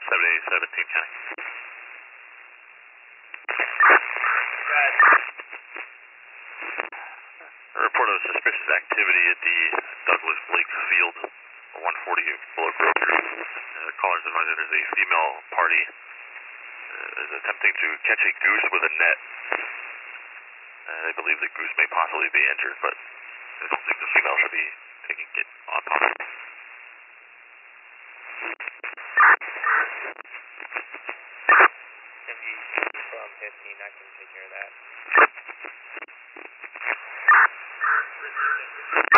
17 County. A report of suspicious activity at the Douglas Lake Field, 140 below Grove Street. Callers advise that there's a female party is attempting to catch a goose with a net. They believe the goose may possibly be injured, but I don't think the female should be taking it autonomously. MG from 15, I can take care of that.